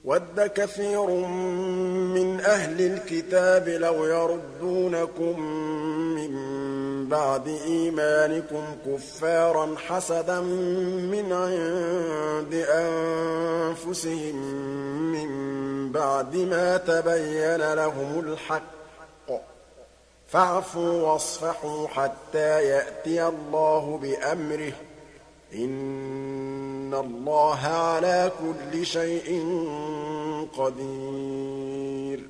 وَدَّ كَثِيرٌ مِّنْ أَهْلِ الْكِتَابِ لَوْ يَرُدُّونَكُم مِّن بَعْدِ إِيمَانِكُمْ كُفَّارًا حَسَدًا مِّنْ عِندِ أَنفُسِهِم مِّن بَعْدِ مَا تَبَيَّنَ لَهُمُ الْحَقُّ ۖ فَاعْفُوا وَاصْفَحُوا حَتَّىٰ يَأْتِيَ اللَّهُ بِأَمْرِهِ ۗ إِنَّ اللَّهَ عَلَىٰ كُلِّ شَيْءٍ قَدِيرٌ